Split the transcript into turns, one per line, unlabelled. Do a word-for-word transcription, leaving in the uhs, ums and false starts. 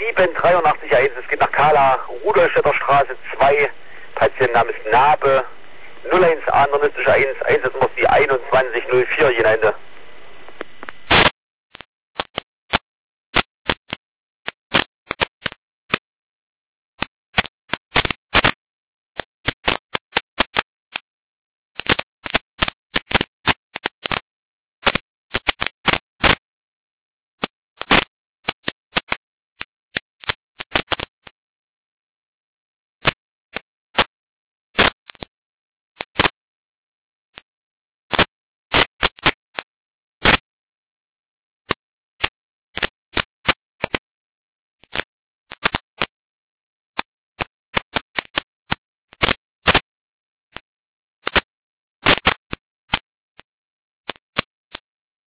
sieben drei acht eins, es geht nach Kala, Rudolstädter Straße zwei, Patient namens Nabe, null eins A neun eins, Einsatznummer die einundzwanzig null vier, Jenende.